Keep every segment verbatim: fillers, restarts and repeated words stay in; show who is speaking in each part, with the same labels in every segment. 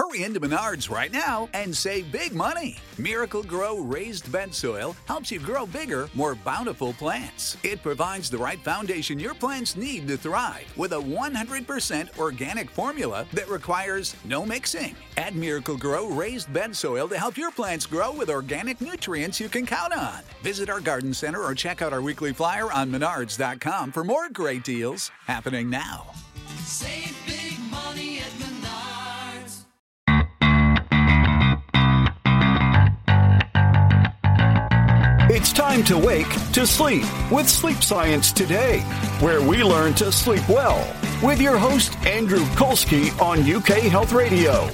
Speaker 1: Hurry into Menards right now and save big money. Miracle Grow raised bed soil helps you grow bigger, more bountiful plants. It provides the right foundation your plants need to thrive with a one hundred percent organic formula that requires no mixing. Add Miracle Grow raised bed soil to help your plants grow with organic nutrients you can count on. Visit our garden center or check out our weekly flyer on menards dot com for more great deals happening now.
Speaker 2: Save big money at Menards.
Speaker 3: It's time to wake to sleep with Sleep Science Today, where we learn to sleep well with your host, Andrew Kolsky on U K Health Radio.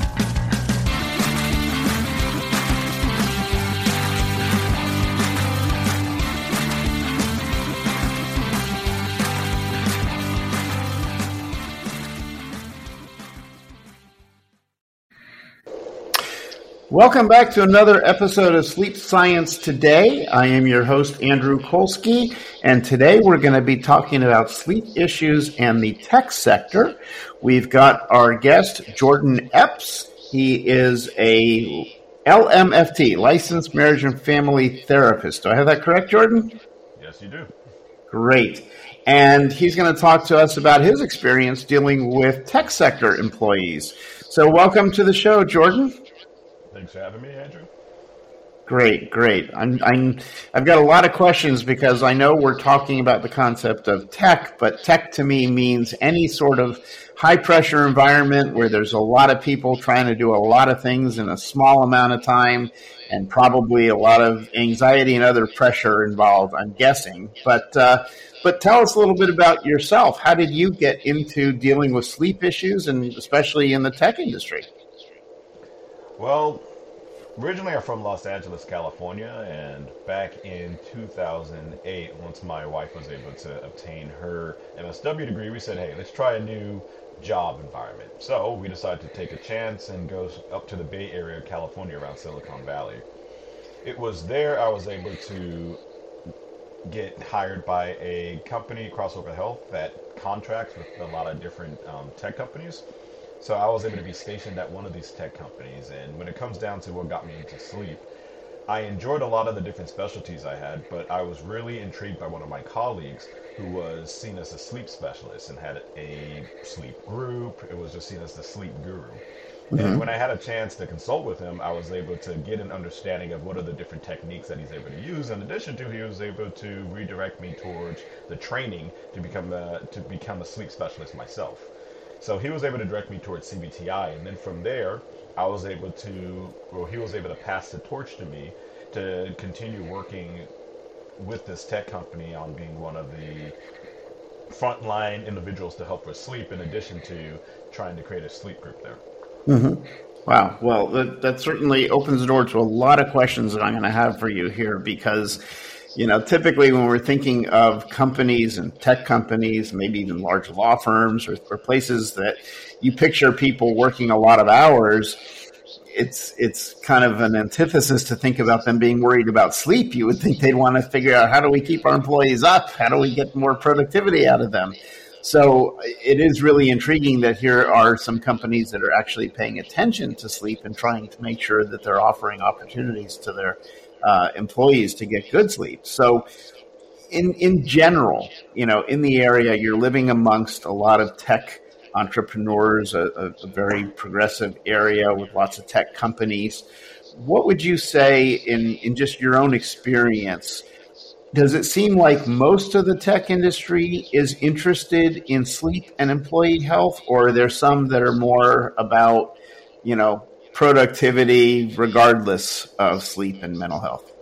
Speaker 4: Welcome back to another episode of Sleep Science Today. I am your host, Andrew Kolsky, and today we're going to be talking about sleep issues and the tech sector. We've got our guest, Jordan Epps. He is a L M F T, Licensed Marriage and Family Therapist. Do I have that correct, Jordan?
Speaker 5: Yes, you do.
Speaker 4: Great. And he's going to talk to us about his experience dealing with tech sector employees. So welcome to the show, Jordan.
Speaker 5: Thanks for having me, Andrew.
Speaker 4: Great, great. I'm, I'm, I've got a lot of questions because I know we're talking about the concept of tech, but tech to me means any sort of high-pressure environment where there's a lot of people trying to do a lot of things in a small amount of time and probably a lot of anxiety and other pressure involved, I'm guessing. But, uh, but tell us a little bit about yourself. How did you get into dealing with sleep issues, and especially in the tech industry?
Speaker 5: Well, originally I'm from Los Angeles, California, and back in two thousand eight, once my wife was able to obtain her M S W degree, we said, hey, let's try a new job environment. So we decided to take a chance and go up to the Bay Area of California around Silicon Valley. It was there I was able to get hired by a company, Crossover Health, that contracts with a lot of different um, tech companies. So I was able to be stationed at one of these tech companies, and when it comes down to what got me into sleep, I enjoyed a lot of the different specialties I had, but I was really intrigued by one of my colleagues who was seen as a sleep specialist and had a sleep group. It was just seen as the sleep guru. Mm-hmm. And when I had a chance to consult with him, I was able to get an understanding of what are the different techniques that he's able to use. In addition to, he was able to redirect me towards the training to become a, to become a sleep specialist myself. So he was able to direct me towards C B T I, and then from there, I was able to, well, he was able to pass the torch to me to continue working with this tech company on being one of the frontline individuals to help with sleep, in addition to trying to create a sleep group there.
Speaker 4: Mm-hmm. Wow. Well, that, that certainly opens the door to a lot of questions that I'm going to have for you here, because you know, typically when we're thinking of companies and tech companies, maybe even large law firms or, or places that you picture people working a lot of hours, it's it's kind of an antithesis to think about them being worried about sleep. You would think they'd want to figure out, how do we keep our employees up? How do we get more productivity out of them? So it is really intriguing that here are some companies that are actually paying attention to sleep and trying to make sure that they're offering opportunities to their Uh, employees to get good sleep. So in in general, you know, in the area, you're living amongst a lot of tech entrepreneurs, a, a, a very progressive area with lots of tech companies. What would you say in, in just your own experience? Does it seem like most of the tech industry is interested in sleep and employee health, or are there some that are more about, you know, productivity regardless of sleep and mental health?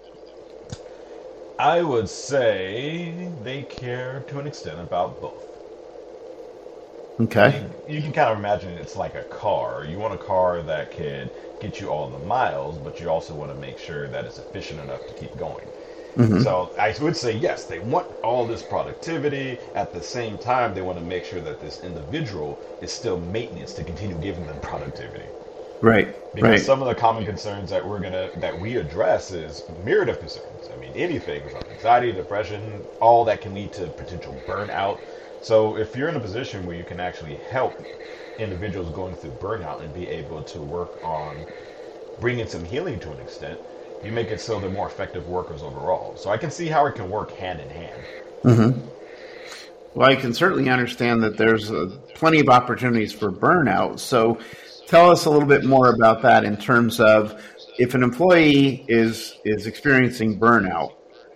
Speaker 5: I would say they care to an extent about both.
Speaker 4: Okay.
Speaker 5: I mean, you can kind of imagine it's like a car. You want a car that can get you all the miles, but you also want to make sure that it's efficient enough to keep going. Mm-hmm. So I would say, yes, they want all this productivity. At the same time, they want to make sure that this individual is still maintenance to continue giving them productivity.
Speaker 4: Right.
Speaker 5: Because
Speaker 4: right.
Speaker 5: some of the common concerns that we're gonna that we address is myriad of concerns. I mean, anything from anxiety, depression, all that can lead to potential burnout. So if you're in a position where you can actually help individuals going through burnout and be able to work on bringing some healing to an extent, you make it so they're more effective workers overall. So I can see how it can work hand in hand.
Speaker 4: Mm-hmm. Well, I can certainly understand that there's uh, plenty of opportunities for burnout. So tell us a little bit more about that in terms of if an employee is is experiencing burnout,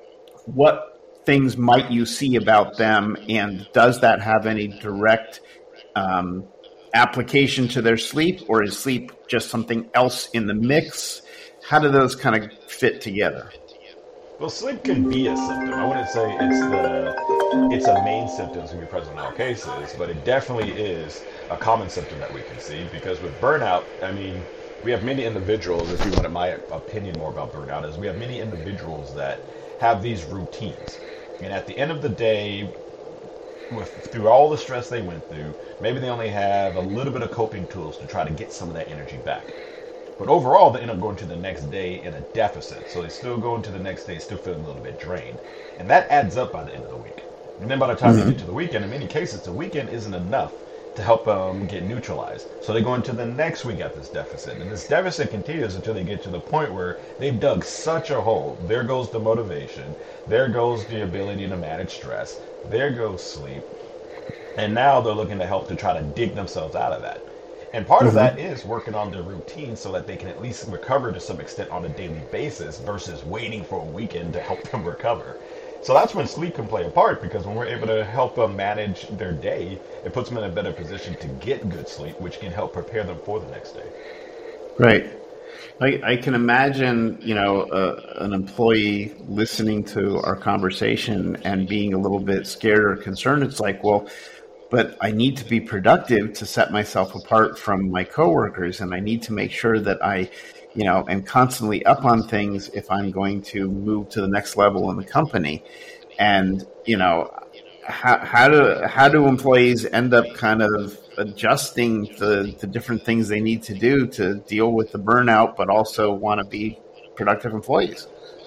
Speaker 4: what things might you see about them, and does that have any direct um, application to their sleep, or is sleep just something else in the mix? How do those kind of fit together?
Speaker 5: Well, sleep can be a symptom. I wouldn't say it's the it's a main symptom to be present in all cases, but it definitely is a common symptom that we can see, because with burnout, I mean, we have many individuals, if you wanted my opinion more about burnout, is we have many individuals that have these routines. And at the end of the day, with through all the stress they went through, maybe they only have a little bit of coping tools to try to get some of that energy back. But overall, they end up going to the next day in a deficit. So they still go into the next day still feeling a little bit drained. And that adds up by the end of the week. And then by the time mm-hmm. they get to the weekend, in many cases, the weekend isn't enough to help them get neutralized. So they go into the next week at this deficit. And this deficit continues until they get to the point where they've dug such a hole. There goes the motivation. There goes the ability to manage stress. There goes sleep. And now they're looking to help to try to dig themselves out of that. And part mm-hmm. of that is working on their routine so that they can at least recover to some extent on a daily basis versus waiting for a weekend to help them recover. So that's when sleep can play a part, because when we're able to help them manage their day, it puts them in a better position to get good sleep, which can help prepare them for the next day.
Speaker 4: Right. I, I can imagine, you know, uh, an employee listening to our conversation and being a little bit scared or concerned. It's like, well, but I need to be productive to set myself apart from my coworkers, and I need to make sure that I, you know, am constantly up on things if I'm going to move to the next level in the company. And, you know, how, how do how do employees end up kind of adjusting the, the different things they need to do to deal with the burnout, but also want to be productive employees?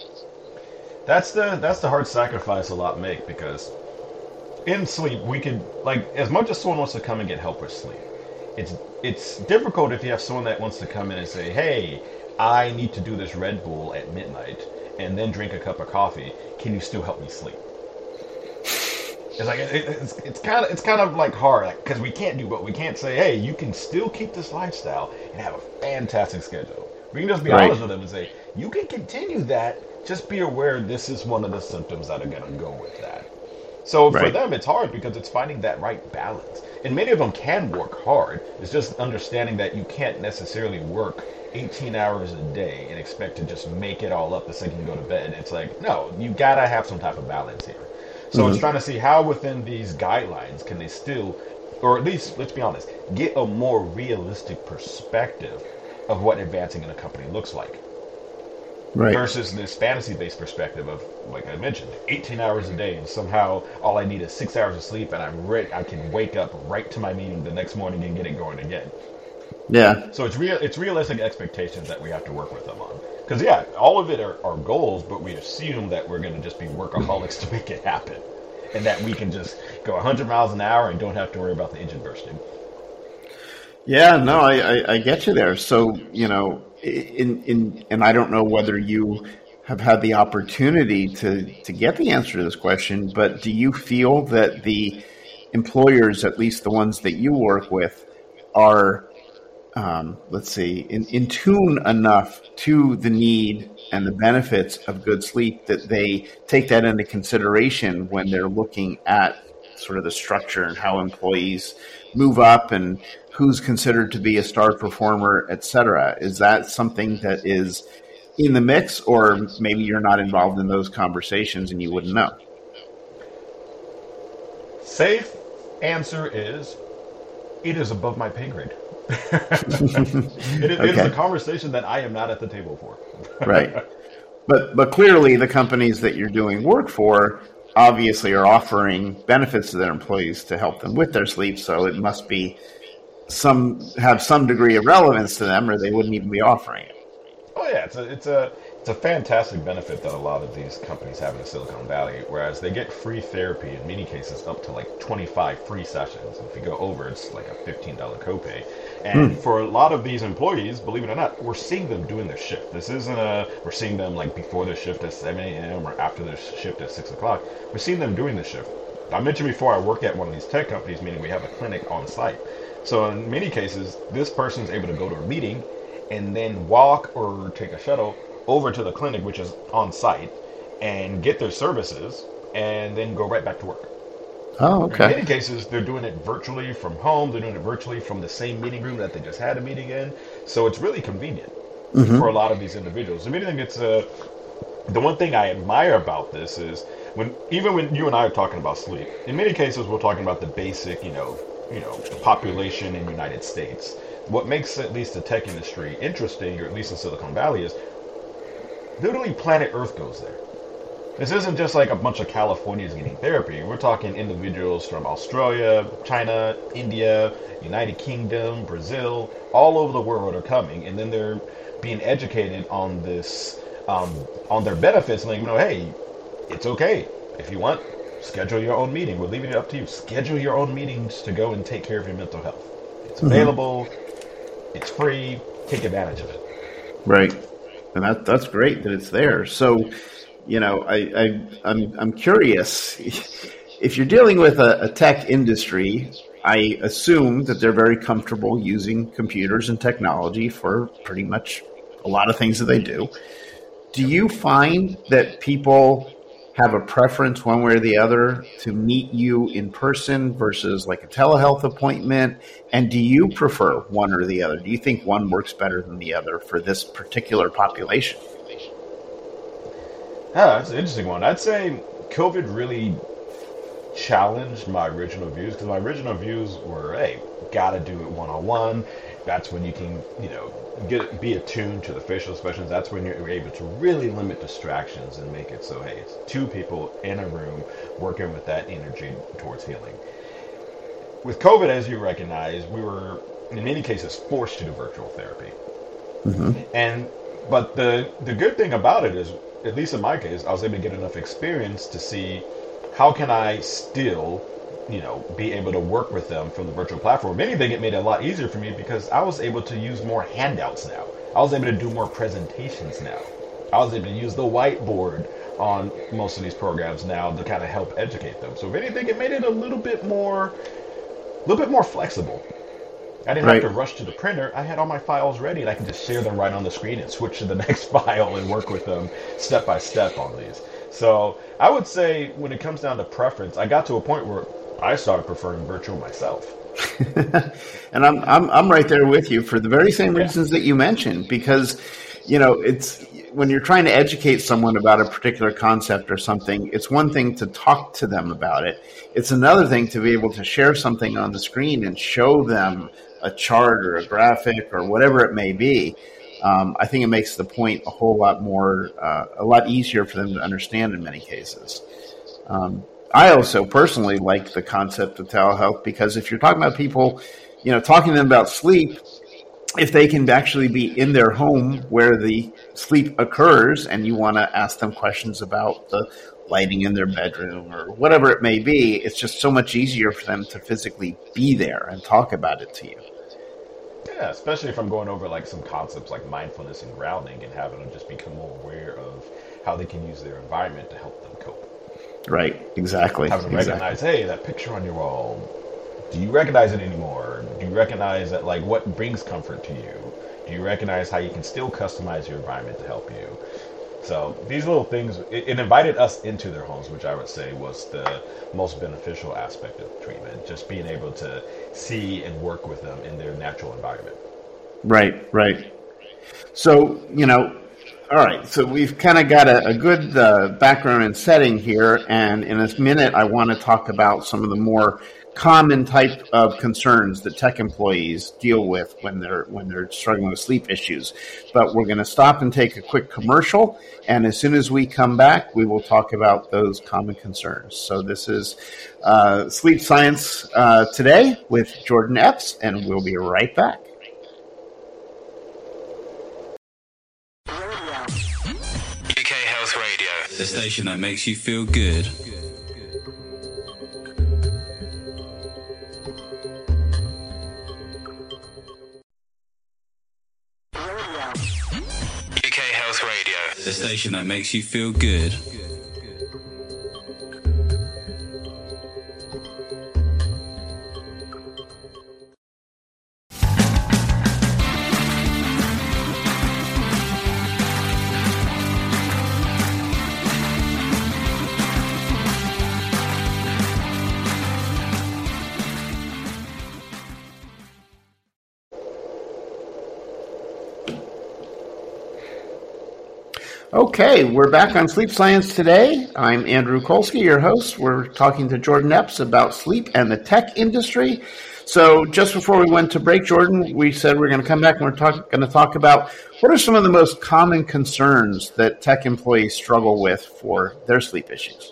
Speaker 5: That's the that's the hard sacrifice a lot make, because in sleep, we could, like, as much as someone wants to come and get help with sleep, it's it's difficult if you have someone that wants to come in and say, hey, I need to do this Red Bull at midnight and then drink a cup of coffee. Can you still help me sleep? It's like, it, it's it's kind of it's kind of like hard, because like, we can't do, but we can't say, hey, you can still keep this lifestyle and have a fantastic schedule. We can just be right. honest with them and say, you can continue that, just be aware this is one of the symptoms that are going to go with that. So right. for them, it's hard because it's finding that right balance. And many of them can work hard. It's just understanding that you can't necessarily work eighteen hours a day and expect to just make it all up the second you go to bed. It's like, no, you got to have some type of balance here. So mm-hmm. it's trying to see how within these guidelines can they still, or at least, let's be honest, get a more realistic perspective of what advancing in a company looks like. Right. Versus this fantasy-based perspective of, like I mentioned, eighteen hours a day, and somehow all I need is six hours of sleep, and I'm ready. I can wake up right to my meeting the next morning and get it going again.
Speaker 4: Yeah.
Speaker 5: So it's real. It's realistic expectations that we have to work with them on. Because yeah, all of it are, are goals, but we assume that we're going to just be workaholics to make it happen, and that we can just go one hundred miles an hour and don't have to worry about the engine bursting.
Speaker 4: Yeah. No, I, I, I get you there. So you know. In, in, and I don't know whether you have had the opportunity to, to get the answer to this question, but do you feel that the employers, at least the ones that you work with, are, um, let's see, in, in tune enough to the need and the benefits of good sleep that they take that into consideration when they're looking at sort of the structure and how employees move up and who's considered to be a star performer, et cetera? Is that something that is in the mix, or maybe you're not involved in those conversations and you wouldn't know?
Speaker 5: Safe answer is, it is above my pay grade. it, is, okay. it is a conversation that I am not at the table for.
Speaker 4: Right. But but clearly the companies that you're doing work for obviously are offering benefits to their employees to help them with their sleep, so it must be some have some degree of relevance to them, or they wouldn't even be offering it.
Speaker 5: Oh yeah, it's a it's a It's a fantastic benefit that a lot of these companies have in the Silicon Valley, whereas they get free therapy in many cases up to like twenty-five free sessions. If you go over, it's like a fifteen dollars copay. And hmm. for a lot of these employees, believe it or not, we're seeing them doing their shift. This isn't a, we're seeing them like before their shift at seven a.m. or after their shift at six o'clock. We're seeing them doing the shift. I mentioned before I work at one of these tech companies, meaning we have a clinic on site. So in many cases, this person's able to go to a meeting and then walk or take a shuttle over to the clinic, which is on site, and get their services and then go right back to work.
Speaker 4: Oh, okay.
Speaker 5: In many cases, they're doing it virtually from home. They're doing it virtually from the same meeting room that they just had a meeting in. So it's really convenient mm-hmm. for a lot of these individuals. I mean, I think it's uh, the one thing I admire about this is when even when you and I are talking about sleep, in many cases we're talking about the basic, you know, you know, the population in the United States. What makes at least the tech industry interesting, or at least in Silicon Valley, is literally planet Earth goes there. This isn't just like a bunch of Californians getting therapy. We're talking individuals from Australia, China, India, United Kingdom, Brazil, all over the world are coming, and then they're being educated on this, um, on their benefits, and like, you know, hey, it's okay. If you want, schedule your own meeting. We're leaving it up to you. Schedule your own meetings to go and take care of your mental health. It's available. Mm-hmm. It's free. Take advantage of it.
Speaker 4: Right. And that that's great that it's there. So, you know, I, I I'm I'm curious. If you're dealing with a, a tech industry, I assume that they're very comfortable using computers and technology for pretty much a lot of things that they do. Do you find that people have a preference one way or the other to meet you in person versus like a telehealth appointment? And do you prefer one or the other? Do you think one works better than the other for this particular population?
Speaker 5: Yeah, that's an interesting one. I'd say COVID really challenged my original views, because my original views were, hey, gotta do it one-on-one. That's when you can, you know, get be attuned to the facial expressions. That's when you're able to really limit distractions and make it so, hey, it's two people in a room working with that energy towards healing. With COVID, as you recognize, we were, in many cases, forced to do virtual therapy. Mm-hmm. And but the the good thing about it is, at least in my case, I was able to get enough experience to see how can I still, you know, be able to work with them from the virtual platform. If anything, it made it a lot easier for me because I was able to use more handouts now. I was able to do more presentations now. I was able to use the whiteboard on most of these programs now to kind of help educate them. So if anything, it made it a little bit more, a little bit more flexible. I didn't right. have to rush to the printer. I had all my files ready, and I could just share them right on the screen and switch to the next file and work with them step by step on these. So I would say when it comes down to preference, I got to a point where I started preferring virtual myself.
Speaker 4: And I'm I'm I'm right there with you for the very same reasons yeah. that you mentioned, because, you know, it's when you're trying to educate someone about a particular concept or something, it's one thing to talk to them about it. It's another thing to be able to share something on the screen and show them a chart or a graphic or whatever it may be. Um, I think it makes the point a whole lot more, uh, a lot easier for them to understand in many cases. Um, I also personally like the concept of telehealth because if you're talking about people, you know, talking to them about sleep, if they can actually be in their home where the sleep occurs and you want to ask them questions about the lighting in their bedroom or whatever it may be, it's just so much easier for them to physically be there and talk about it to you.
Speaker 5: Yeah, especially if I'm going over like some concepts like mindfulness and grounding and having them just become more aware of how they can use their environment to help them cope.
Speaker 4: Right, exactly.
Speaker 5: Having them
Speaker 4: exactly.
Speaker 5: recognize, hey, that picture on your wall, do you recognize it anymore? Do you recognize that, like, what brings comfort to you? Do you recognize how you can still customize your environment to help you? So these little things, it, it invited us into their homes, which I would say was the most beneficial aspect of treatment, just being able to see and work with them in their natural environment.
Speaker 4: Right, right. So, you know, all right, so we've kind of got a, a good uh, background and setting here, and in a minute I want to talk about some of the more common type of concerns that tech employees deal with when they're when they're struggling with sleep issues. But we're going to stop and take a quick commercial, and as soon as we come back, we will talk about those common concerns. So this is uh, Sleep Science uh, Today with Jordan Epps, and we'll be right back.
Speaker 6: Health Radio, the station that makes you feel good. U K Health Radio, the station that makes you feel good.
Speaker 4: Okay, we're back on Sleep Science Today. I'm Andrew Kolsky, your host. We're talking to Jordan Epps about sleep and the tech industry. So just before we went to break, Jordan, we said we're going to come back and we're talk, going to talk about what are some of the most common concerns that tech employees struggle with for their sleep issues.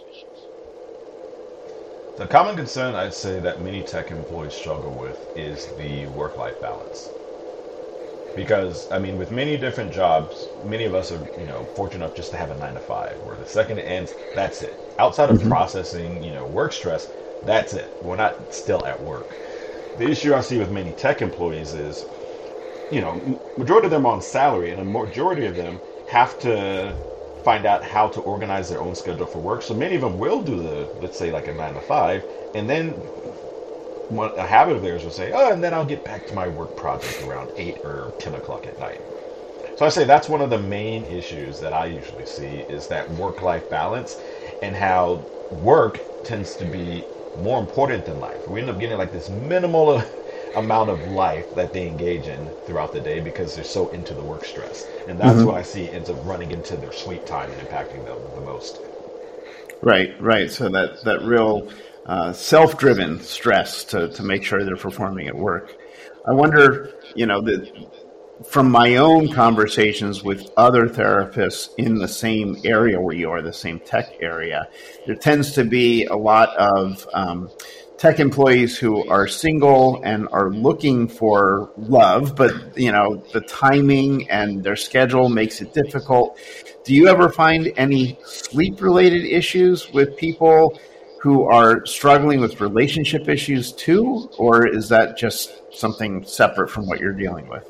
Speaker 5: The common concern I'd say that many tech employees struggle with is the work-life balance. Because, I mean, with many different jobs, many of us are, you know, fortunate enough just to have a nine to five, where the second it ends, that's it. Outside of mm-hmm. processing, you know, work stress, that's it. We're not still at work. The issue I see with many tech employees is, you know, majority of them are on salary, and a majority of them have to find out how to organize their own schedule for work. So many of them will do the, let's say, like a nine to five, and then One, a habit of theirs will say, oh, and then I'll get back to my work project around eight or ten o'clock at night. So I say that's one of the main issues that I usually see is that work-life balance and how work tends to be more important than life. We end up getting like this minimal amount of life that they engage in throughout the day because they're so into the work stress. And that's mm-hmm. what I see ends up running into their sleep time and impacting them the most.
Speaker 4: Right, right. So that, that real... Uh, self-driven stress to, to make sure they're performing at work. I wonder, you know, that from my own conversations with other therapists in the same area where you are, the same tech area, there tends to be a lot of um, tech employees who are single and are looking for love, but, you know, the timing and their schedule makes it difficult. Do you ever find any sleep-related issues with people who are struggling with relationship issues too, or is that just something separate from what you're dealing with?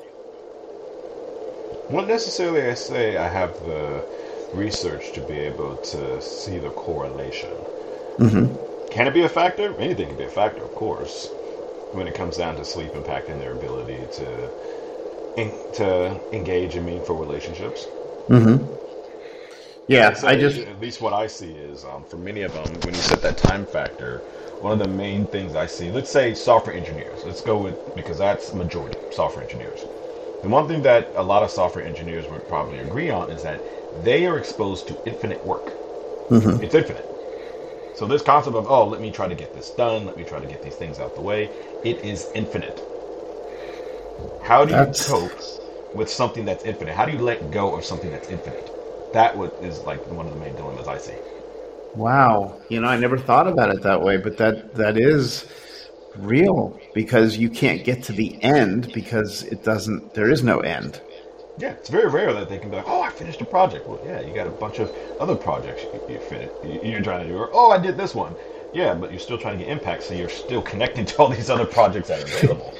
Speaker 5: Not necessarily I say I have the research to be able to see the correlation. Mm-hmm. Can it be a factor? Anything can be a factor, of course, when it comes down to sleep impacting their ability to, in, to engage in meaningful relationships.
Speaker 4: Mm-hmm. Yeah,
Speaker 5: so
Speaker 4: I just...
Speaker 5: At least what I see is, um, for many of them, when you set that time factor, one of the main things I see, let's say software engineers. Let's go with, because that's majority, software engineers. And one thing that a lot of software engineers would probably agree on is that they are exposed to infinite work. Mm-hmm. It's infinite. So this concept of, oh, let me try to get this done, let me try to get these things out the way, it is infinite. How do that's... you cope with something that's infinite? How do you let go of something that's infinite? That is like one of the main dilemmas I see.
Speaker 4: Wow. You know, I never thought about it that way, but that that is real because you can't get to the end because it doesn't, there is no end.
Speaker 5: Yeah, it's very rare that they can be like, oh, I finished a project. Well, yeah, you got a bunch of other projects you, you finished, you're trying to do. Or, oh, I did this one. Yeah, but you're still trying to get impact, so you're still connecting to all these other projects that are available.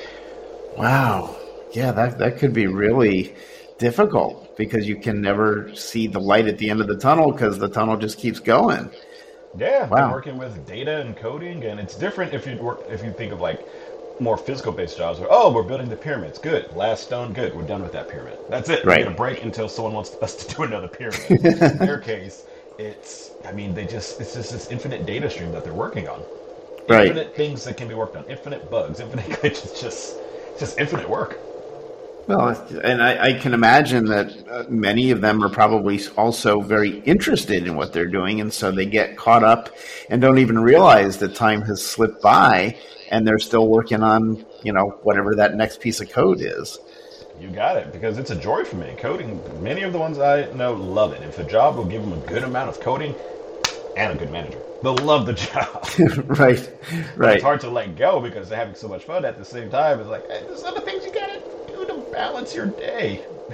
Speaker 4: Wow. Yeah, that that could be really difficult because you can never see the light at the end of the tunnel because the tunnel just keeps going.
Speaker 5: Yeah, wow. I'm working with data and coding, and it's different if you work if you think of like more physical-based jobs where, oh, we're building the pyramids, good. Last stone, good. We're done with that pyramid. That's it.
Speaker 4: Right.
Speaker 5: We get a break until someone wants us to do another pyramid. In their case, it's, I mean, they just, it's just this infinite data stream that they're working on.
Speaker 4: Right.
Speaker 5: Infinite things that can be worked on. Infinite bugs, infinite glitches, just, just infinite work.
Speaker 4: Well, and I, I can imagine that uh, many of them are probably also very interested in what they're doing, and so they get caught up and don't even realize that time has slipped by, and they're still working on, you know, whatever that next piece of code is.
Speaker 5: You got it, because it's a joy for me. Coding, many of the ones I know love it. If a job will give them a good amount of coding and a good manager, they'll love the job.
Speaker 4: Right, right. But
Speaker 5: it's hard to let go because they're having so much fun at the same time. It's like, hey, there's other things you got to do to balance your day.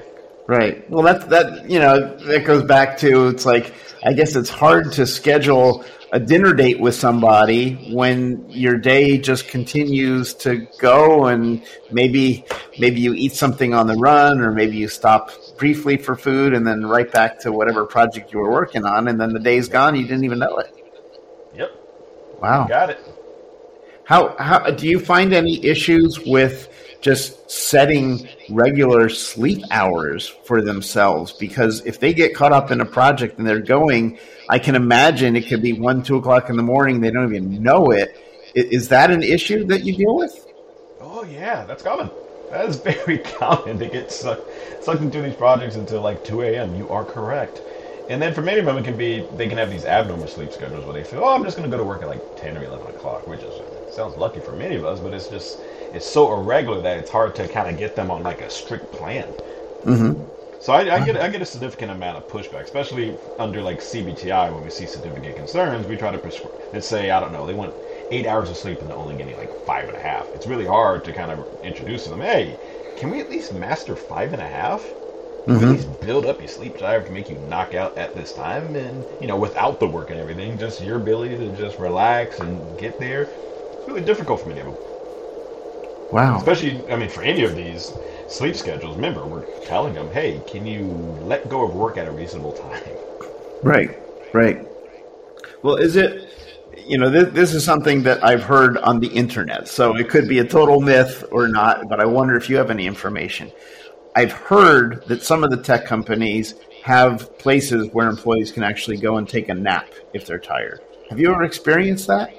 Speaker 4: Right. Well, that that you know that goes back to, it's like, I guess it's hard to schedule a dinner date with somebody when your day just continues to go, and maybe maybe you eat something on the run, or maybe you stop briefly for food and then right back to whatever project you were working on, and then the day's gone, you didn't even know it.
Speaker 5: Yep.
Speaker 4: Wow.
Speaker 5: Got it.
Speaker 4: How how do you find any issues with just setting regular sleep hours for themselves? Because if they get caught up in a project and they're going, I can imagine it could be one, two o'clock in the morning. They don't even know it. Is that an issue that you deal with?
Speaker 5: Oh yeah, that's common. That is very common to get sucked, sucked into these projects until like two a.m. You are correct. And then for many of them, it can be, they can have these abnormal sleep schedules where they feel, oh, I'm just going to go to work at like ten or eleven o'clock, which is, sounds lucky for many of us, but it's just, it's so irregular that it's hard to kind of get them on like a strict plan.
Speaker 4: Mm-hmm.
Speaker 5: So I, I get I get a significant amount of pushback, especially under like C B T I when we see significant concerns. We try to prescribe, let's say, I don't know, they want eight hours of sleep and they're only getting like five and a half. It's really hard to kind of introduce to them, hey, can we at least master five and a half? Can
Speaker 4: Mm-hmm.
Speaker 5: we at least build up your sleep drive to make you knock out at this time, and you know, without the work and everything, just your ability to just relax and get there. It's really difficult for many of them.
Speaker 4: Wow.
Speaker 5: Especially, I mean, for any of these sleep schedules, remember, we're telling them, hey, can you let go of work at a reasonable time?
Speaker 4: Right, right. Well, is it, you know, this, this is something that I've heard on the internet, so it could be a total myth or not, but I wonder if you have any information. I've heard that some of the tech companies have places where employees can actually go and take a nap if they're tired. Have you ever experienced that?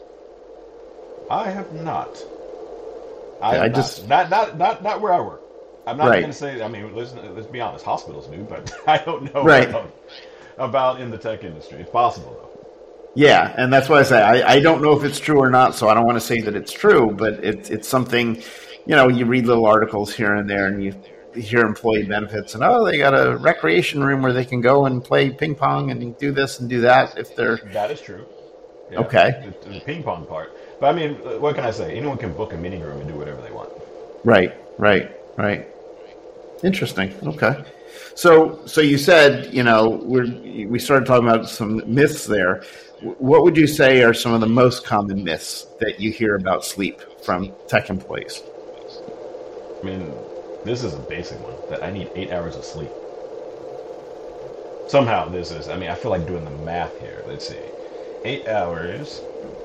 Speaker 5: I have not.
Speaker 4: I,
Speaker 5: I,
Speaker 4: I
Speaker 5: not,
Speaker 4: just
Speaker 5: not not not not where I work. I'm not
Speaker 4: Right.
Speaker 5: going to say. I mean, let's let's be honest. Hospitals do, but I don't know
Speaker 4: Right.
Speaker 5: about, about in the tech industry. It's possible though.
Speaker 4: Yeah, and that's why I say I, I don't know if it's true or not, so I don't want to say that it's true, but it, it's something, you know, you read little articles here and there, and you hear employee benefits, and oh, they got a recreation room where they can go and play ping pong and do this and do that if they're
Speaker 5: That is true. Yeah,
Speaker 4: Okay.
Speaker 5: The, the ping pong part. But I mean, what can I say? Anyone can book a meeting room and do whatever they want.
Speaker 4: Right, right, right. Interesting. Okay. So, so you said, you know, we're, we started talking about some myths there. What would you say are some of the most common myths that you hear about sleep from tech employees?
Speaker 5: I mean, this is a basic one, that I need eight hours of sleep. Somehow this is, I mean, I feel like doing the math here. Let's see. Eight hours.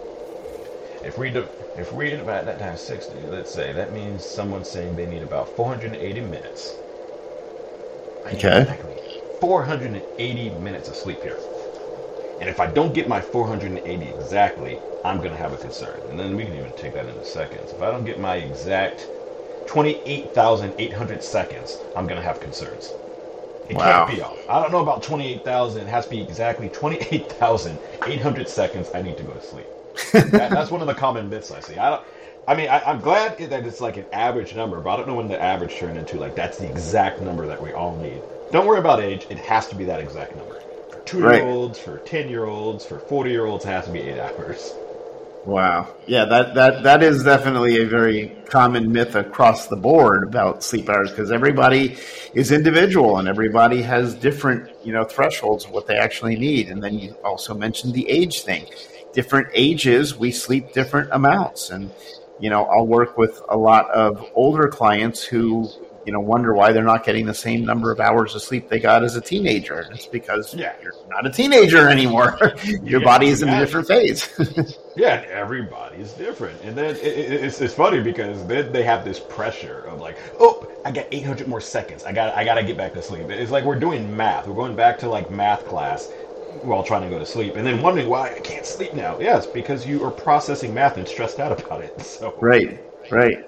Speaker 5: If we do, if we divide that times sixty, let's say, that means someone's saying they need about four hundred eighty minutes. I need
Speaker 4: Okay.
Speaker 5: exactly four hundred eighty minutes of sleep here. And if I don't get my four hundred eighty exactly, I'm going to have a concern. And then we can even take that into seconds. If I don't get my exact twenty-eight thousand eight hundred seconds, I'm going to have concerns. It
Speaker 4: Wow.
Speaker 5: can't be off. I don't know about twenty-eight thousand. It has to be exactly twenty-eight thousand eight hundred seconds. I need to go to sleep. that, that's one of the common myths I see. I don't. I mean, I, I'm glad that it's like an average number, but I don't know when the average turned into like that's the exact number that we all need. Don't worry about age. It has to be that exact number. For two-year-olds, for ten-year-olds, for forty-year-olds, it has to be eight hours.
Speaker 4: Wow. Yeah, that, that, that is definitely a very common myth across the board about sleep hours, because everybody is individual and everybody has different, you know, thresholds of what they actually need. And then you also mentioned the age thing. Different ages, we sleep different amounts. And, you know, I'll work with a lot of older clients who, you know, wonder why they're not getting the same number of hours of sleep they got as a teenager. It's because
Speaker 5: Yeah.
Speaker 4: you're not a teenager anymore. Your
Speaker 5: Yeah,
Speaker 4: body is in a
Speaker 5: exactly.
Speaker 4: different phase.
Speaker 5: Yeah, everybody's different. And then it, it, it's, it's funny because then they have this pressure of like, oh, I got eight hundred more seconds. I got I got to get back to sleep. It's like we're doing math. We're going back to like math class while trying to go to sleep. And then wondering why I can't sleep now. Yes, because you are processing math and stressed out about it. So
Speaker 4: Right, right.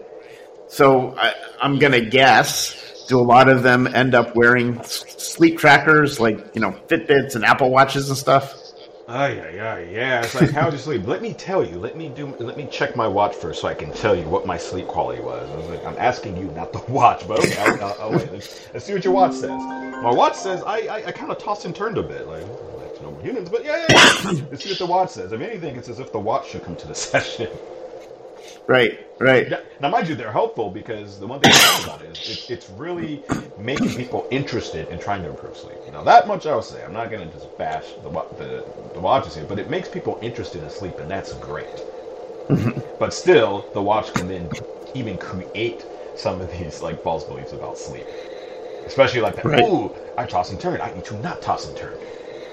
Speaker 4: So I, I'm going to guess, do a lot of them end up wearing s- sleep trackers like, you know, Fitbits and Apple Watches and stuff?
Speaker 5: Oh, yeah, yeah, yeah. It's like, how'd you sleep? Let me tell you. Let me do. Let me check my watch first so I can tell you what my sleep quality was. I was like, I'm asking you, not the watch, but okay. I'll, I'll, I'll wait. Let's, let's see what your watch says. My watch says I, I, I kind of tossed and turned a bit, like like normal humans. But yeah, yeah, yeah. Let's see what the watch says. If anything, it's as if the watch should come to the session.
Speaker 4: Right, right.
Speaker 5: Now, mind you, they're helpful because the one thing I like about it is it, it's really making people interested in trying to improve sleep. Now, that much I will say. I'm not going to just bash the, the the watches here, but it makes people interested in sleep, and that's great. But still, the watch can then even create some of these like false beliefs about sleep, especially like that.
Speaker 4: Right.
Speaker 5: Oh, I toss and turn. I need to not toss and turn.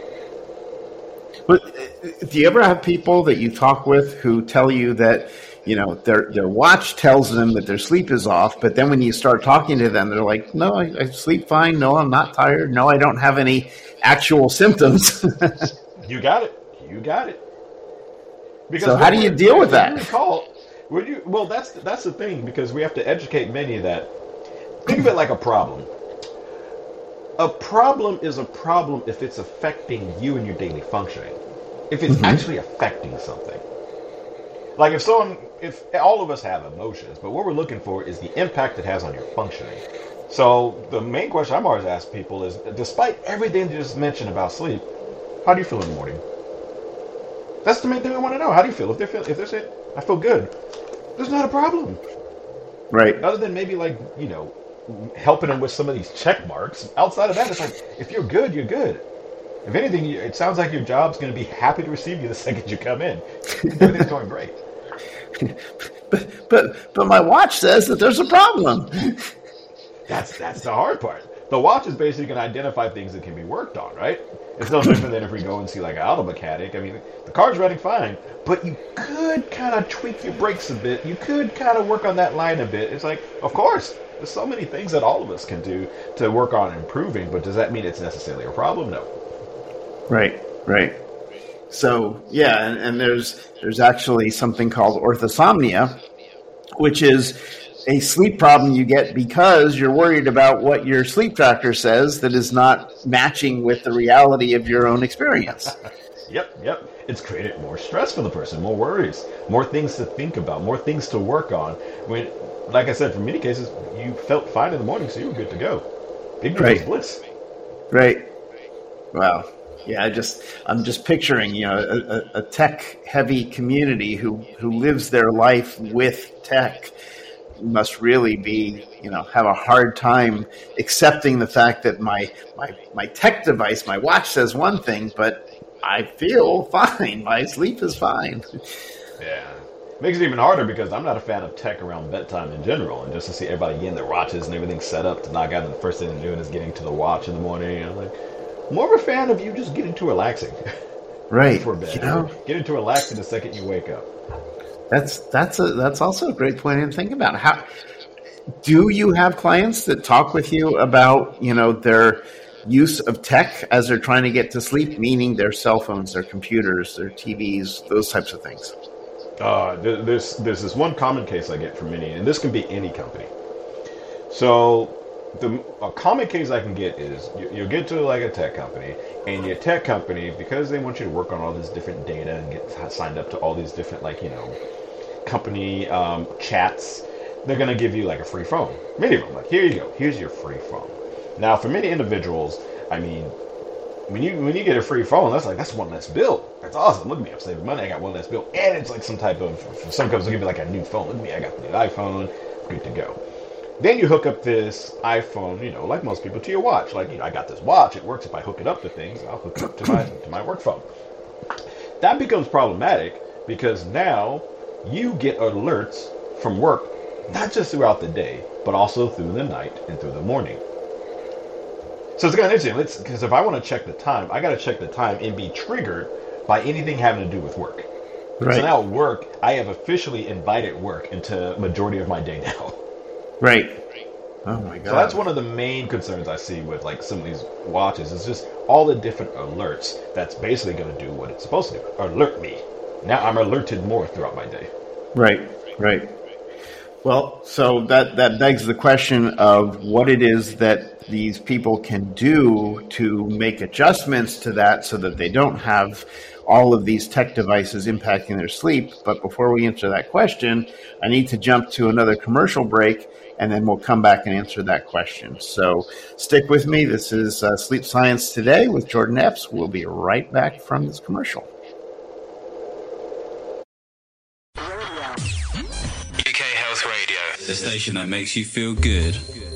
Speaker 4: But uh, do you ever have people that you talk with who tell you that, you know, their their watch tells them that their sleep is off, but then when you start talking to them, they're like, no, I, I sleep fine. No, I'm not tired. No, I don't have any actual symptoms.
Speaker 5: You got it. You got it. Because
Speaker 4: so how do you deal with that?
Speaker 5: You recall, would you, well, that's that's the thing, because we have to educate many that think of it like a problem. A problem is a problem if it's affecting you and your daily functioning. If it's mm-hmm. actually affecting something. Like if someone, if all of us have emotions, but what we're looking for is the impact it has on your functioning. So the main question I'm always asking people is, despite everything you just mentioned about sleep, how do you feel in the morning? That's the main thing I want to know. How do you feel? If they're feel, if they're saying, I feel good, there's not a problem.
Speaker 4: Right.
Speaker 5: Other than maybe like, you know, helping them with some of these check marks. Outside of that, it's like, if you're good, you're good. If anything, it sounds like your job's going to be happy to receive you the second you come in. Everything's going great.
Speaker 4: But, but but my watch says that there's a problem.
Speaker 5: That's that's the hard part. The watch is basically going to identify things that can be worked on, right? It's no different than if we go and see like an auto mechanic. I mean, the car's running fine, but you could kind of tweak your brakes a bit. You could kind of work on that line a bit. It's like, of course, there's so many things that all of us can do to work on improving, but does that mean it's necessarily a problem? No.
Speaker 4: Right, right. So, yeah, and, and there's there's actually something called orthosomnia, which is a sleep problem you get because you're worried about what your sleep tracker says that is not matching with the reality of your own experience.
Speaker 5: Yep, yep. It's created more stress for the person, more worries, more things to think about, more things to work on. When, like I said, for many cases, you felt fine in the morning, so you were good to go. Ignorance
Speaker 4: Right.
Speaker 5: is bliss.
Speaker 4: Right. Wow. Yeah, I just I'm just picturing, you know, a, a tech-heavy community who, who lives their life with tech must really be, you know, have a hard time accepting the fact that my my my tech device, my watch says one thing, but I feel fine. My sleep is fine.
Speaker 5: Yeah. Makes it even harder because I'm not a fan of tech around bedtime in general, and just to see everybody getting their watches and everything set up to knock out, and the first thing they're doing is getting to the watch in the morning. And I'm like, more of a fan of you just getting to relaxing.
Speaker 4: Right.
Speaker 5: Before bed.
Speaker 4: You know,
Speaker 5: Getting to relaxing the second you wake up.
Speaker 4: that's that's a that's also a great point to think about. How do you have clients that talk with you about, you know, their use of tech as they're trying to get to sleep, meaning their cell phones, their computers, their T Vs, those types of things?
Speaker 5: Uh, there- there's there's this one common case I get from many, and this can be any company. So the a common case I can get is you, you get to like a tech company, and your tech company, because they want you to work on all this different data and get signed up to all these different, like, you know, company um, chats, they're going to give you like a free phone. Many of them, like, here you go, here's your free phone. Now, for many individuals, I mean, when you when you get a free phone, that's like, that's one less bill. That's awesome. Look at me, I'm saving money. I got one less bill, and it's like some type of, for some companies, they'll give you like a new phone. Look at me, I got the new iPhone. Good to go. Then you hook up this iPhone, you know, like most people, to your watch. Like, you know, I got this watch. It works if I hook it up to things. I'll hook it up to my to my work phone. That becomes problematic because now you get alerts from work, not just throughout the day, but also through the night and through the morning. So it's kind of interesting. Let's, because if I want to check the time, I got to check the time and be triggered by anything having to do with work.
Speaker 4: Right.
Speaker 5: So now work, I have officially invited work into majority of my day now.
Speaker 4: Right. Oh my God.
Speaker 5: So that's one of the main concerns I see with like some of these watches. Is just all the different alerts that's basically going to do what it's supposed to do. Alert me. Now I'm alerted more throughout my day.
Speaker 4: Right, right. Well, so that, that begs the question of what it is that these people can do to make adjustments to that so that they don't have all of these tech devices impacting their sleep. But before we answer that question, I need to jump to another commercial break, and then we'll come back and answer that question. So stick with me. This is uh, Sleep Science Today with Jordan Epps. We'll be right back from this commercial.
Speaker 6: the station that makes you feel good.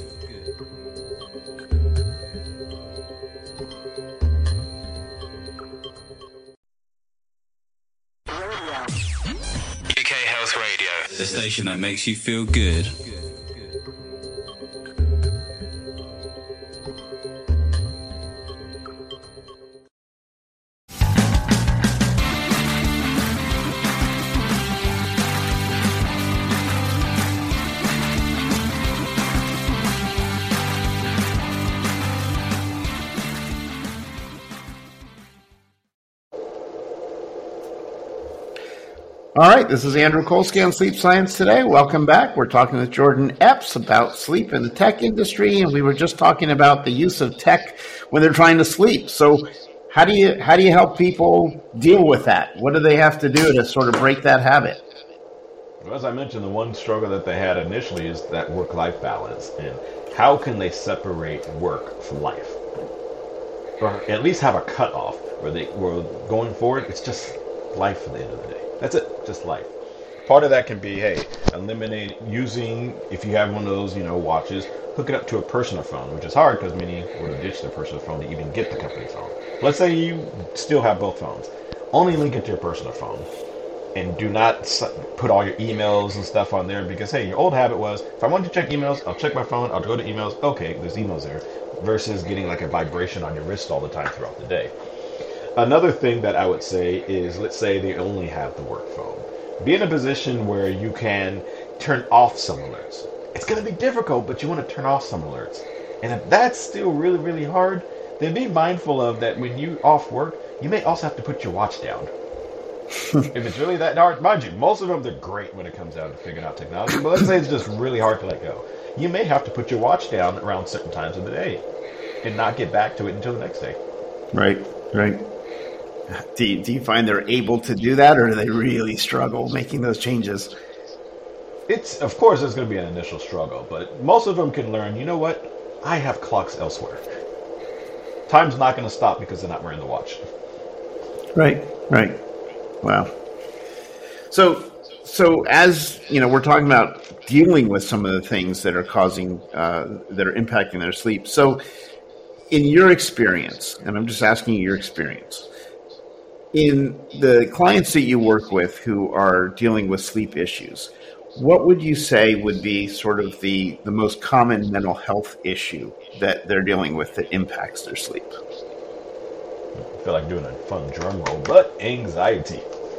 Speaker 6: U K Health Radio, the station that makes you feel good.
Speaker 4: All right, this is Andrew Kolsky on Sleep Science Today. Welcome back. We're talking with Jordan Epps about sleep in the tech industry, and we were just talking about the use of tech when they're trying to sleep. So how do you how do you help people deal with that? What do they have to do to sort of break that habit?
Speaker 5: Well, as I mentioned, the one struggle that they had initially is that work-life balance, and how can they separate work from life? Or at least have a cutoff where they were going forward, it's just life at the end of the day. That's it, just life. Part of that can be, hey, eliminate using, if you have one of those, you know, watches, hook it up to a personal phone, which is hard because many would ditch their personal phone to even get the company phone. Let's say you still have both phones. Only link it to your personal phone. And do not put all your emails and stuff on there because, hey, your old habit was, if I want to check emails, I'll check my phone, I'll go to emails, okay, there's emails there, versus getting like a vibration on your wrist all the time throughout the day. Another thing that I would say is, let's say they only have the work phone. Be in a position where you can turn off some alerts. It's going to be difficult, but you want to turn off some alerts. And if that's still really, really hard, then be mindful of that when you off work, you may also have to put your watch down. If it's really that hard, mind you, most of them, they're great when it comes down to figuring out technology, but let's say it's just really hard to let go. You may have to put your watch down around certain times of the day and not get back to it until the next day.
Speaker 4: Right, right. Do you, do you find they're able to do that, or do they really struggle making those changes?
Speaker 5: It's, of course, there's going to be an initial struggle, but most of them can learn, you know what, I have clocks elsewhere. Time's not going to stop because they're not wearing the watch.
Speaker 4: Right, right. Wow. So, so as, you know, we're talking about dealing with some of the things that are causing, uh, that are impacting their sleep. So in your experience, and I'm just asking you your experience, in the clients that you work with who are dealing with sleep issues, what would you say would be sort of the, the most common mental health issue that they're dealing with that impacts their sleep?
Speaker 5: I feel like doing a fun drum roll, but anxiety.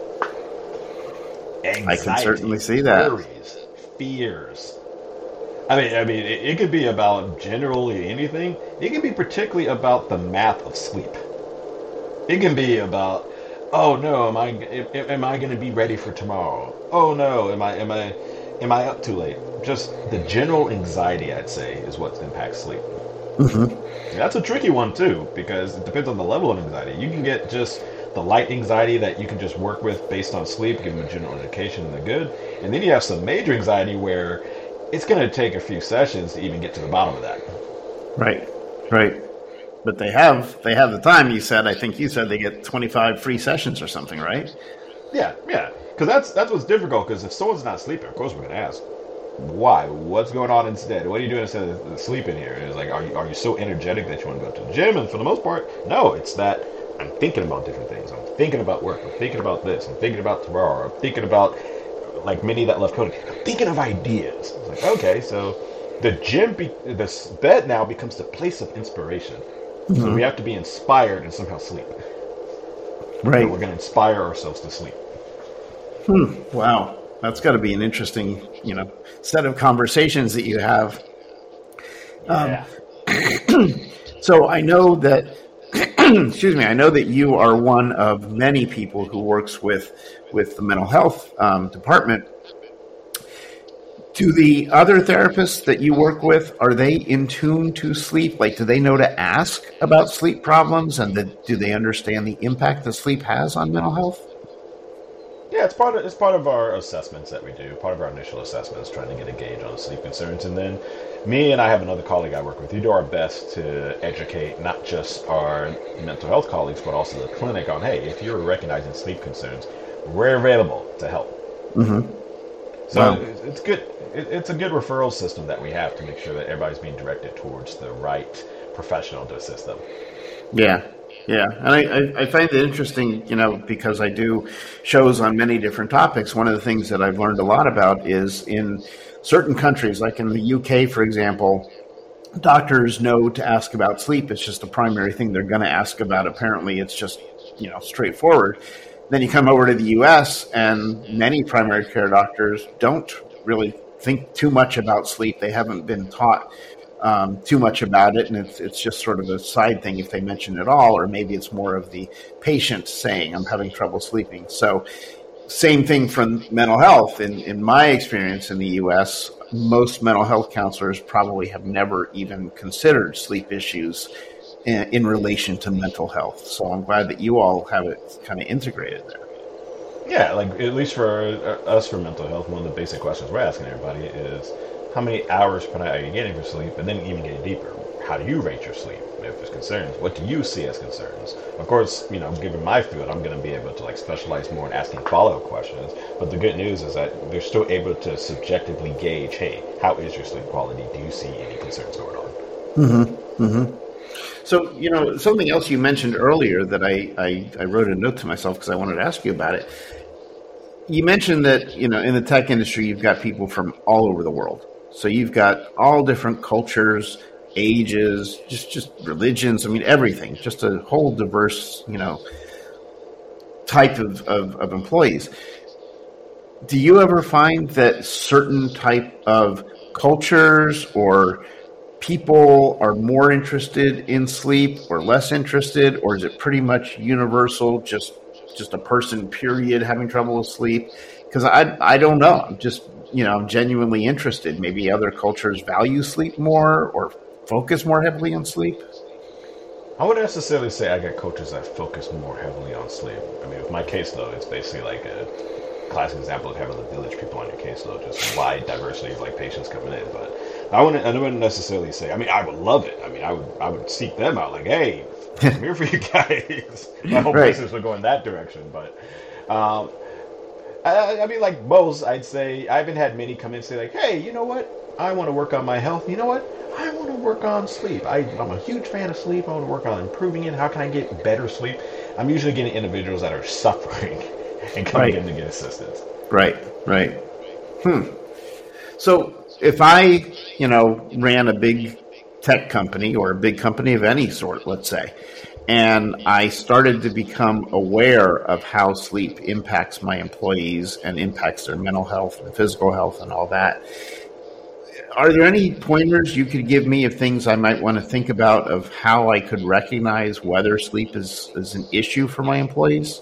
Speaker 5: Anxiety.
Speaker 4: I can certainly see that.
Speaker 5: Worries, fears. I mean, I mean, it, it could be about generally anything. It can be particularly about the math of sleep. It can be about, oh no, am I am I going to be ready for tomorrow? Oh no, am I am I am I up too late? Just the general anxiety, I'd say, is what impacts sleep. Mm-hmm. That's a tricky one too, because it depends on the level of anxiety. You can get just the light anxiety that you can just work with based on sleep, give them a general indication and they're good. And then you have some major anxiety where it's going to take a few sessions to even get to the bottom of that.
Speaker 4: Right, right. But they have they have the time. You said, I think you said they get twenty-five free sessions or something, right?
Speaker 5: Yeah, yeah. Because that's that's what's difficult. Because if someone's not sleeping, of course we're going to ask, why? What's going on instead? What are you doing instead of sleeping here? It's like, are you are you so energetic that you want to go to the gym? And for the most part, no. It's that I'm thinking about different things. I'm thinking about work. I'm thinking about this. I'm thinking about tomorrow. I'm thinking about, like many that left coding, I'm thinking of ideas. It's like, okay, so the gym, be, this bed now becomes the place of inspiration. Mm-hmm. So we have to be inspired and somehow sleep.
Speaker 4: Right.
Speaker 5: So we're going to inspire ourselves to sleep.
Speaker 4: Hmm. Wow. That's got to be an interesting, you know, set of conversations that you have.
Speaker 5: Yeah.
Speaker 4: Um, so I know that, excuse me, I know that you are one of many people who works with, with the mental health um, department. Do the other therapists that you work with, are they in tune to sleep? Like, do they know to ask about sleep problems, and the, do they understand the impact that sleep has on mental health?
Speaker 5: Yeah, it's part of it's part of our assessments that we do. Part of our initial assessments, trying to get a gauge on sleep concerns, and then me and I have another colleague I work with. We do our best to educate not just our mental health colleagues, but also the clinic on, hey, if you're recognizing sleep concerns, we're available to help. Mm-hmm. So
Speaker 4: Wow.
Speaker 5: it's, it's good. It, it's a good referral system that we have to make sure that everybody's being directed towards the right professional to assist them.
Speaker 4: Yeah, yeah. And I, I, I find it interesting, you know, because I do shows on many different topics. One of the things that I've learned a lot about is in certain countries, like in the U K, for example, doctors know to ask about sleep. It's just a primary thing they're going to ask about. Apparently, it's just, you know, straightforward. Then you come over to the U S, and many primary care doctors don't really think too much about sleep. They haven't been taught um, too much about it, and it's it's just sort of a side thing if they mention it all, or maybe it's more of the patient saying, I'm having trouble sleeping. So same thing from mental health. In, in my experience in the U S, most mental health counselors probably have never even considered sleep issues in, in relation to mental health. So I'm glad that you all have it kind of integrated there.
Speaker 5: Yeah, like at least for uh, us for mental health, one of the basic questions we're asking everybody is how many hours per night are you getting for sleep, and then even getting deeper, how do you rate your sleep? If there's concerns, what do you see as concerns? Of course, you know, given my field, I'm going to be able to like specialize more in asking follow-up questions. But the good news is that they're still able to subjectively gauge, hey, how is your sleep quality? Do you see any concerns going on?
Speaker 4: Mm-hmm. Mm-hmm. So, you know, something else you mentioned earlier that I, I, I wrote a note to myself because I wanted to ask you about it. You mentioned that, you know, in the tech industry, you've got people from all over the world. So you've got all different cultures, ages, just, just religions. I mean, everything, just a whole diverse, you know, type of, of, of employees. Do you ever find that certain type of cultures or people are more interested in sleep or less interested, or is it pretty much universal, just just a person, period, having trouble with sleep? Because I I don't know. I'm just, you know, I'm genuinely interested. Maybe other cultures value sleep more or focus more heavily on sleep.
Speaker 5: I wouldn't necessarily say I got coaches that focus more heavily on sleep. I mean, with my caseload, it's basically like a classic example of having the village people on your caseload, just wide diversity of like patients coming in. But I wouldn't, I wouldn't necessarily say. I mean, I would love it. I mean, I would, I would seek them out. Like, hey, I'm here for you guys. My whole
Speaker 4: Right.
Speaker 5: business would go in that direction. But, um, I, I mean, like most, I'd say I haven't had many come in and say like, hey, you know what? I want to work on my health. You know what? I want to work on sleep. I, I'm a huge fan of sleep. I want to work on improving it. How can I get better sleep? I'm usually getting individuals that are suffering and coming
Speaker 4: Right.
Speaker 5: in to get assistance.
Speaker 4: Right, right. Hmm. So if I, you know, ran a big tech company or a big company of any sort, let's say, and I started to become aware of how sleep impacts my employees and impacts their mental health and physical health and all that, are there any pointers you could give me of things I might want to think about of how I could recognize whether sleep is, is an issue for my employees?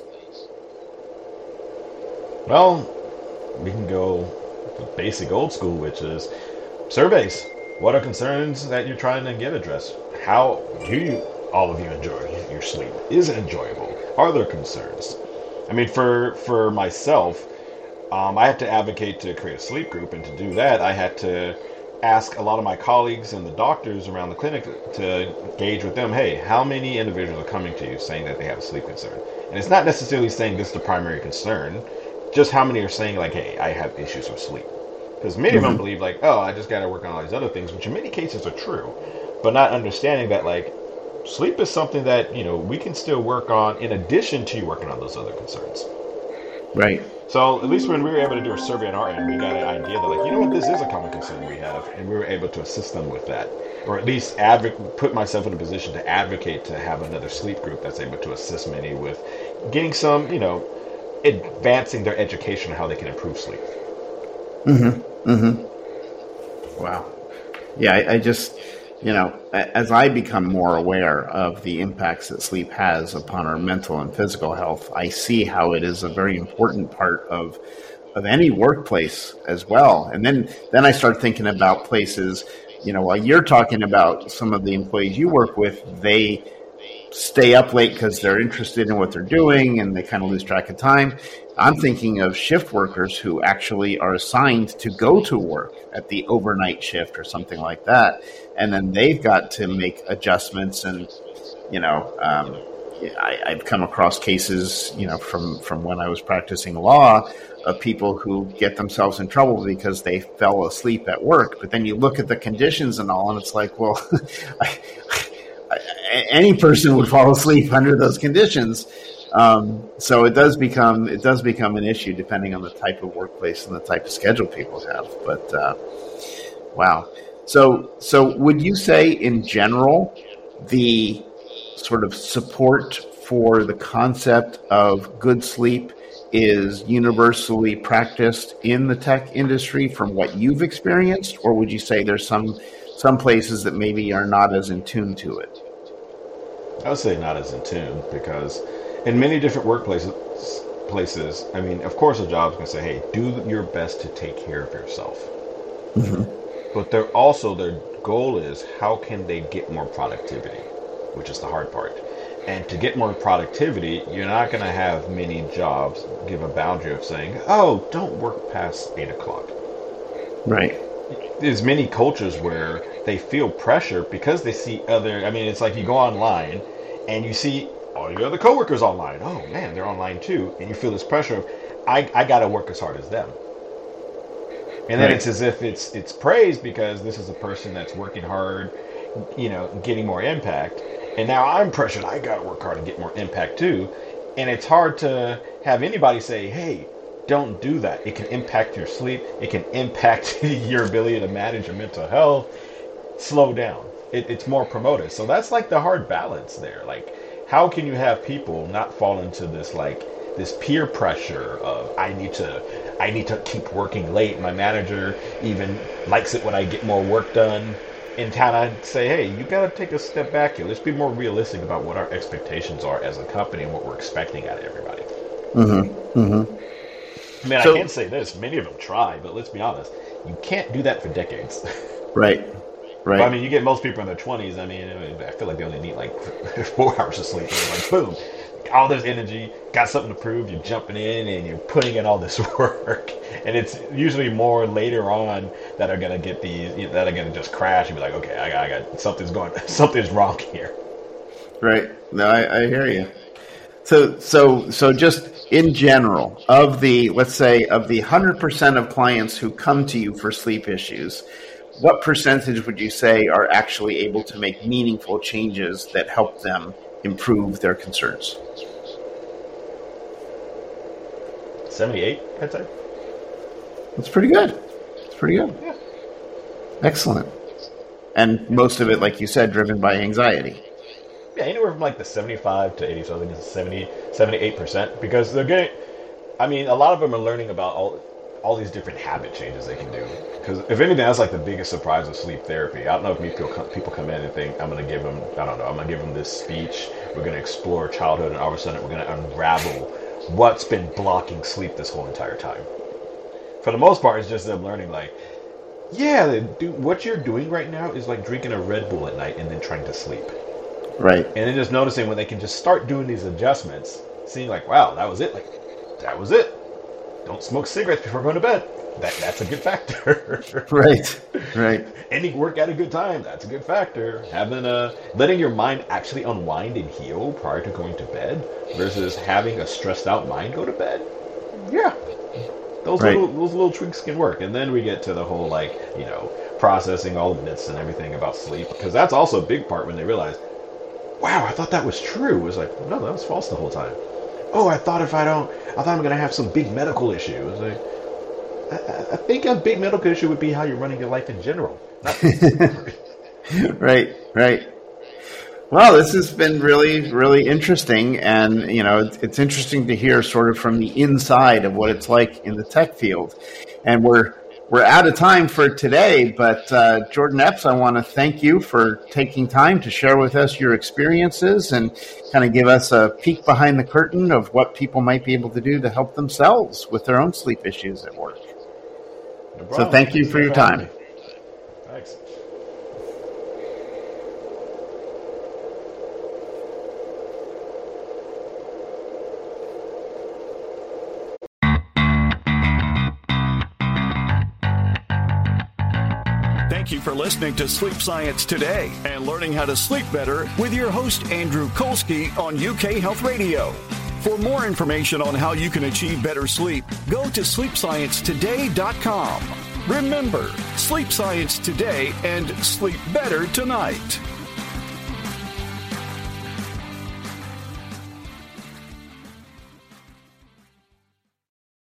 Speaker 5: Well, we can go to basic old school, which is surveys. What are concerns that you're trying to get addressed? How do you, all of you, enjoy your sleep? Is it enjoyable? Are there concerns? I mean, for for myself, um, I had to advocate to create a sleep group, and to do that, I had to ask a lot of my colleagues and the doctors around the clinic to gauge with them, hey, how many individuals are coming to you saying that they have a sleep concern? And it's not necessarily saying this is the primary concern, just how many are saying like, hey, I have issues with sleep. Because many of them believe like, oh, I just got to work on all these other things, which in many cases are true, but not understanding that like sleep is something that, you know, we can still work on in addition to you working on those other concerns.
Speaker 4: Right.
Speaker 5: So at least when we were able to do a survey on our end, we got an idea that like, you know what, this is a common concern we have, and we were able to assist them with that, or at least advocate, put myself in a position to advocate to have another sleep group that's able to assist many with getting some, you know, advancing their education on how they can improve sleep.
Speaker 4: Mm-hmm. Mm-hmm. Wow. Yeah, I, I just, you know, as I become more aware of the impacts that sleep has upon our mental and physical health, I see how it is a very important part of of any workplace as well. And then, then I start thinking about places, you know, while you're talking about some of the employees you work with, they stay up late because they're interested in what they're doing and they kind of lose track of time. I'm thinking of shift workers who actually are assigned to go to work at the overnight shift or something like that. And then they've got to make adjustments and, you know, um, I, I've come across cases, you know, from, from when I was practicing law of people who get themselves in trouble because they fell asleep at work. But then you look at the conditions and all, and it's like, well, I, I, any person would fall asleep under those conditions. Um, so it does become it does become an issue depending on the type of workplace and the type of schedule people have. But uh, wow, so so would you say in general the sort of support for the concept of good sleep is universally practiced in the tech industry from what you've experienced, or would you say there's some some places that maybe are not as in tune to it?
Speaker 5: I would say not as in tune, because in many different workplaces, places, I mean, of course, a job's going to say, hey, do your best to take care of yourself. Mm-hmm. But they're also, their goal is, how can they get more productivity, which is the hard part. And to get more productivity, you're not going to have many jobs give a boundary of saying, oh, don't work past eight o'clock.
Speaker 4: Right.
Speaker 5: There's many cultures where they feel pressure because they see other, I mean, it's like you go online and you see all your other coworkers online. Oh man, they're online too. And you feel this pressure of, I, I got to work as hard as them. And then right. It's as if it's it's praise because this is a person that's working hard, you know, getting more impact. And now I'm pressured. I got to work hard and get more impact too. And it's hard to have anybody say, hey, don't do that. It can impact your sleep. It can impact your ability to manage your mental health. Slow down. It, it's more promoted. So that's like the hard balance there. Like, how can you have people not fall into this like this peer pressure of I need to I need to keep working late. My manager even likes it when I get more work done, and kind of say, hey, you got to take a step back here. Let's be more realistic about what our expectations are as a company and what we're expecting out of everybody.
Speaker 4: Mm-hmm. Mm-hmm.
Speaker 5: I mean,
Speaker 4: so,
Speaker 5: I can't say this. Many of them try, but let's be honest. You can't do that for decades.
Speaker 4: Right. Right.
Speaker 5: But, I mean, you get most people in their twenties. I mean, I feel like they only need like four hours of sleep. And it's like, boom, all this energy, got something to prove. You're jumping in and you're putting in all this work. And it's usually more later on that are going to get these, that are going to just crash and be like, okay, I got, I got something's going, something's wrong here.
Speaker 4: Right. No, I, I hear you. So, so, so just in general, of the, let's say, of the one hundred percent of clients who come to you for sleep issues, what percentage would you say are actually able to make meaningful changes that help them improve their concerns?
Speaker 5: seventy-eight, I'd say.
Speaker 4: That's pretty good. That's pretty good.
Speaker 5: Yeah.
Speaker 4: Excellent. And most of it, like you said, driven by anxiety.
Speaker 5: Yeah, anywhere from like the seventy-five to eighty, so I think it's seventy, seventy-eight percent, because they're getting, I mean, a lot of them are learning about all all these different habit changes they can do. Because if anything, that's like the biggest surprise of sleep therapy. I don't know if people come, people come in and think, I'm going to give them, I don't know, I'm going to give them this speech, we're going to explore childhood, and all of a sudden we're going to unravel what's been blocking sleep this whole entire time. For the most part, it's just them learning like, yeah, dude, what you're doing right now is like drinking a Red Bull at night and then trying to sleep.
Speaker 4: Right.
Speaker 5: And then just noticing when they can just start doing these adjustments, seeing like, wow, that was it. Like, that was it. Don't smoke cigarettes before going to bed. That That's a good factor.
Speaker 4: Right. Right.
Speaker 5: Ending work at a good time. That's a good factor. Having a, letting your mind actually unwind and heal prior to going to bed versus having a stressed out mind go to bed. Yeah. Those
Speaker 4: right.
Speaker 5: little those little tweaks can work. And then we get to the whole, like, you know, processing all the myths and everything about sleep. Because that's also a big part when they realize, wow, I thought that was true. It was like, no, that was false the whole time. Oh, I thought if I don't, I thought I'm going to have some big medical issue. It was like, I, I think a big medical issue would be how you're running your life in general. Not
Speaker 4: Right, right. Well, this has been really, really interesting. And, you know, it's, it's interesting to hear sort of from the inside of what it's like in the tech field. And we're We're out of time for today, but uh, Jordan Epps, I want to thank you for taking time to share with us your experiences and kind of give us a peek behind the curtain of what people might be able to do to help themselves with their own sleep issues at work.
Speaker 5: No
Speaker 4: so thank you for your time.
Speaker 5: Thanks.
Speaker 3: Thank you for listening to Sleep Science Today and learning how to sleep better with your host, Andrew Kolsky, on U K Health Radio. For more information on how you can achieve better sleep, go to sleep science today dot com. Remember, Sleep Science Today and sleep better tonight.